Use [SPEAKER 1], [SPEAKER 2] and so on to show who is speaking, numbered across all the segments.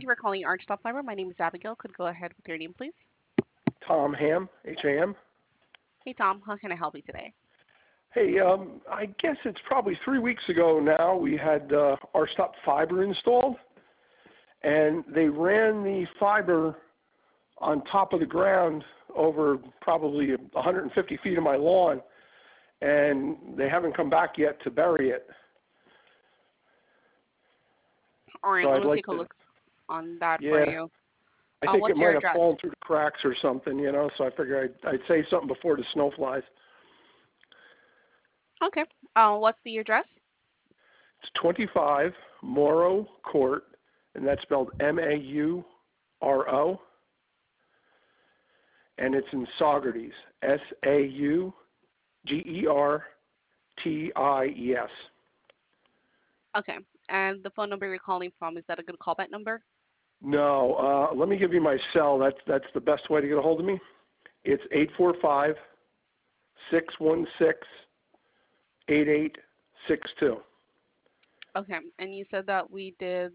[SPEAKER 1] you for calling Archtop Fiber. My name is Abigail. Could go ahead with your name, please?
[SPEAKER 2] Tom Ham, Ham.
[SPEAKER 1] Hey, Tom. How can I help you today?
[SPEAKER 2] Hey, I guess it's probably 3 weeks ago now. We had our stop fiber installed, and they ran the fiber on top of the ground over probably 150 feet of my lawn, and they haven't come back yet to bury it.
[SPEAKER 1] All right,
[SPEAKER 2] So
[SPEAKER 1] let
[SPEAKER 2] I'd
[SPEAKER 1] me
[SPEAKER 2] like
[SPEAKER 1] take a
[SPEAKER 2] to,
[SPEAKER 1] look on that for
[SPEAKER 2] yeah,
[SPEAKER 1] you.
[SPEAKER 2] I think it
[SPEAKER 1] What's your
[SPEAKER 2] might have
[SPEAKER 1] address?
[SPEAKER 2] fallen through the cracks or something, so I figure I'd say something before the snow flies.
[SPEAKER 1] Okay. What's the address?
[SPEAKER 2] It's 25 Morrow Court, and that's spelled Mauro, and it's in Saugerties, Saugerties.
[SPEAKER 1] Okay. And the phone number you're calling from, is that a good callback number?
[SPEAKER 2] No, let me give you my cell. That's the best way to get a hold of me. It's 845-616-8862.
[SPEAKER 1] Okay. And you said that we did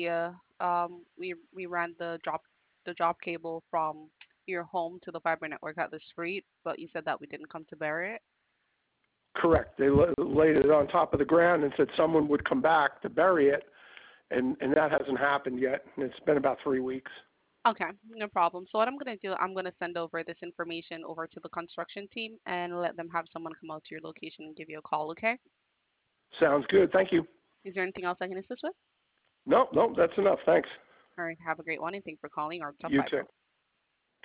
[SPEAKER 1] we ran the job cable from your home to the fiber network at the street, but you said that we didn't come to bury it.
[SPEAKER 2] Correct. They laid it on top of the ground and said someone would come back to bury it, and that hasn't happened yet. And it's been about 3 weeks.
[SPEAKER 1] Okay, no problem. So what I'm gonna do, I'm gonna send over this information over to the construction team and let them have someone come out to your location and give you a call. Okay?
[SPEAKER 2] Sounds good. Thank you.
[SPEAKER 1] Is there anything else I can assist with?
[SPEAKER 2] No, that's enough. Thanks.
[SPEAKER 1] All right. Have a great one, and thanks for calling our top
[SPEAKER 2] You too.
[SPEAKER 1] fiber.